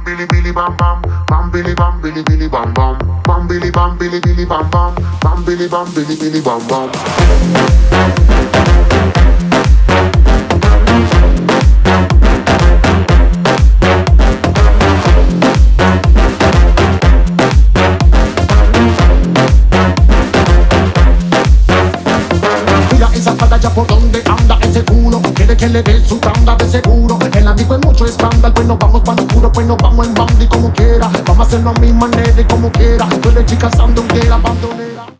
Billy Billy Bam Bam, Bam Billy Bam Billy Billy Bam Bam, Bam Billy Bam Billy Billy Bam Bam, Bam Billy Bam Billy Billy Bam Bam. Por donde anda ese culo, quiere que le dé su tanda de seguro. En la disco hay mucho escándalo, pues nos vamos para lo oscuro, pues nos vamos en bandi como quiera. Vamos a hacerlo a mi manera y como quiera. Tú eres chica sandunguera, bandolera.